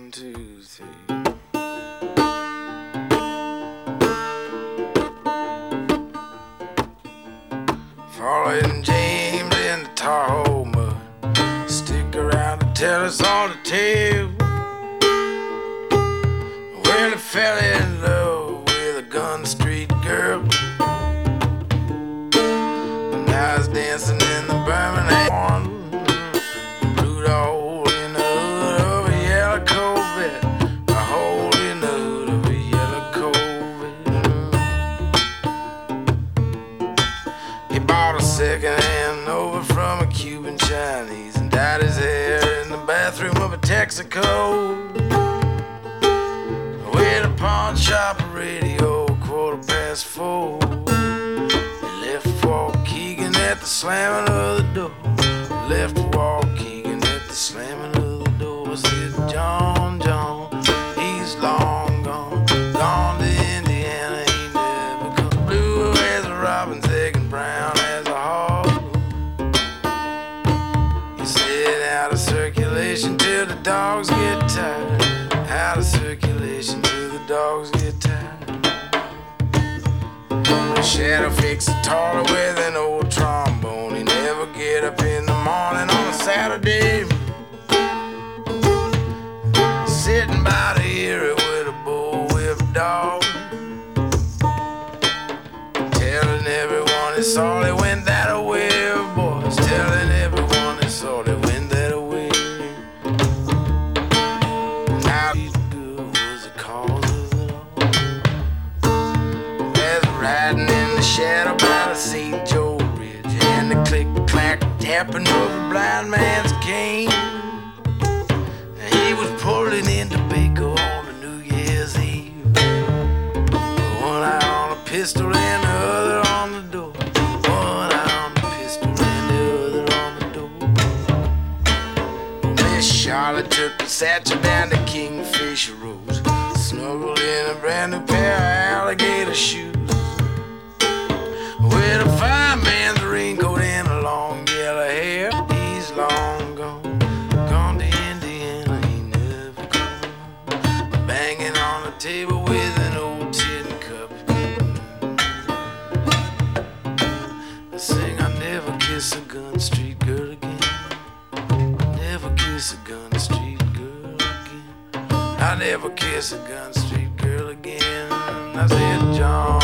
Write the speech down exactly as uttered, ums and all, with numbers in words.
one, two, three. Following James in the tar hole mud, stick around to tell us all the tale. Well, he fell in love with a Gun Street girl, and now he's dancing in the Birmingham one. Blew the hole in the hood of a yellow Corvette, a hole in the hood of a yellow Corvette. He bought a second-hand Nova from a Cuban Chinese and dyed his hair in the bathroom of a Texaco. With a pawn shop radio, quarter past four. He left Waukegan at the slamming of the door. Left Waukegan at the slamming of the door. I said, John, John, he's long gone, gone to Indiana, he never comes. Blue as a robin's egg and brown as a hog. He said, out of circulation till the dogs get tired. Out of circulation till the dogs get tired. Shadow fixed guitar with an old trombone. He never get up in the morning on a Saturday. Sitting by the ear with a bullwhip dog, telling everyone he saw they went that away. Boys telling everyone they saw they went that away. Now he's good was the cause of it all. As riding in the shadow by the Saint Joe Bridge, and the click-clack tapping of a blind man's cane. He was pulling into Baker on a New Year's Eve, one eye on a pistol and the other on the door. One eye on the pistol and the other on the door. Miss Charlotte took the satchel down to Kingfisher Rose, snuggled in a brand new pair of alligator shoes, with a fine man's raincoat and a long yellow hair. He's long gone, gone to Indiana, he never come. Banging on the table with an old tin cup, I sing, I never kiss a Gun Street girl again. Never kiss a Gun Street girl again. I never kiss a Gun Street girl again. I said, John.